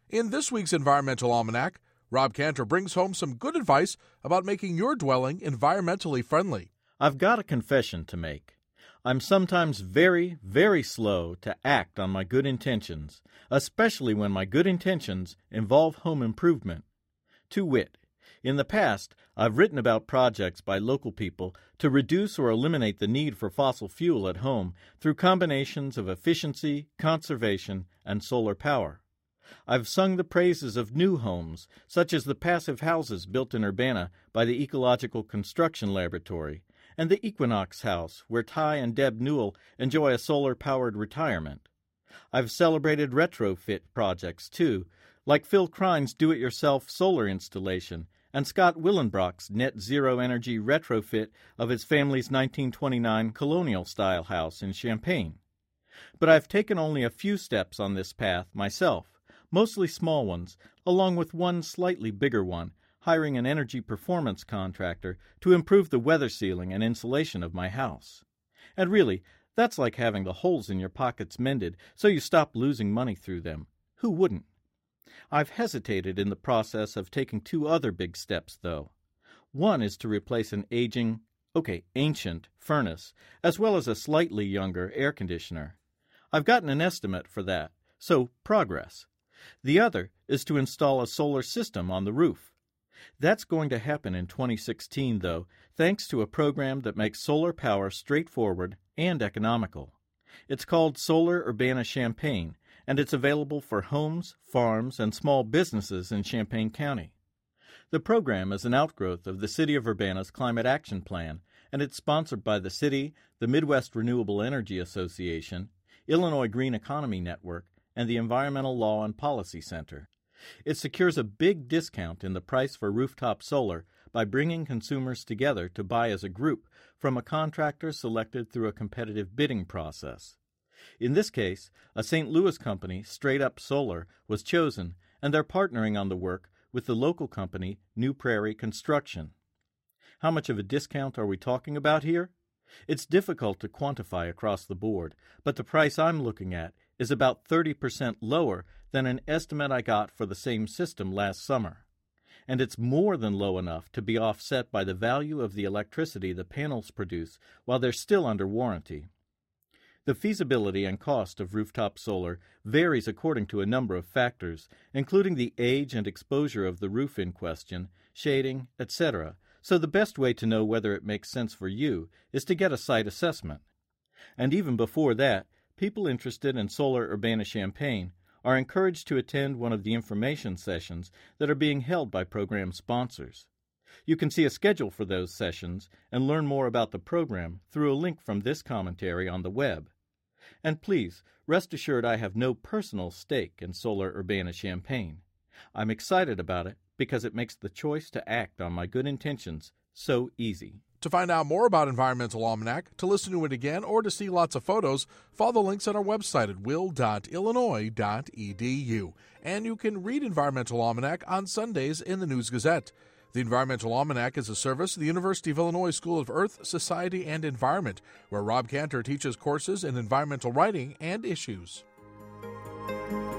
In this week's Environmental Almanac, Rob Cantor brings home some good advice about making your dwelling environmentally friendly. I've got a confession to make. I'm sometimes very, very slow to act on my good intentions, especially when my good intentions involve home improvement. To wit, in the past, I've written about projects by local people to reduce or eliminate the need for fossil fuel at home through combinations of efficiency, conservation, and solar power. I've sung the praises of new homes, such as the passive houses built in Urbana by the Ecological Construction Laboratory, and the Equinox House, where Ty and Deb Newell enjoy a solar-powered retirement. I've celebrated retrofit projects, too, like Phil Krine's do-it-yourself solar installation and Scott Willenbrock's net-zero energy retrofit of his family's 1929 colonial-style house in Champaign. But I've taken only a few steps on this path myself, mostly small ones, along with one slightly bigger one, hiring an energy performance contractor to improve the weather sealing and insulation of my house. And really, that's like having the holes in your pockets mended so you stop losing money through them. Who wouldn't? I've hesitated in the process of taking two other big steps, though. One is to replace an ancient furnace, as well as a slightly younger air conditioner. I've gotten an estimate for that, so progress. The other is to install a solar system on the roof. That's going to happen in 2016, though, thanks to a program that makes solar power straightforward and economical. It's called Solar Urbana Champaign, and it's available for homes, farms, and small businesses in Champaign County. The program is an outgrowth of the City of Urbana's Climate Action Plan, and it's sponsored by the City, the Midwest Renewable Energy Association, Illinois Green Economy Network, and the Environmental Law and Policy Center. It secures a big discount in the price for rooftop solar by bringing consumers together to buy as a group from a contractor selected through a competitive bidding process. In this case, a St. Louis company, Straight Up Solar, was chosen, and they're partnering on the work with the local company, New Prairie Construction. How much of a discount are we talking about here? It's difficult to quantify across the board, but the price I'm looking at is about 30% lower than an estimate I got for the same system last summer. And it's more than low enough to be offset by the value of the electricity the panels produce while they're still under warranty. The feasibility and cost of rooftop solar varies according to a number of factors, including the age and exposure of the roof in question, shading, etc., so the best way to know whether it makes sense for you is to get a site assessment. And even before that, people interested in Solar Urbana Champaign are encouraged to attend one of the information sessions that are being held by program sponsors. You can see a schedule for those sessions and learn more about the program through a link from this commentary on the web. And please, rest assured I have no personal stake in Solar Urbana Champaign. I'm excited about it because it makes the choice to act on my good intentions so easy. To find out more about Environmental Almanac, to listen to it again, or to see lots of photos, follow the links on our website at will.illinois.edu. And you can read Environmental Almanac on Sundays in the News Gazette. The Environmental Almanac is a service of the University of Illinois School of Earth, Society, and Environment, where Rob Cantor teaches courses in environmental writing and issues.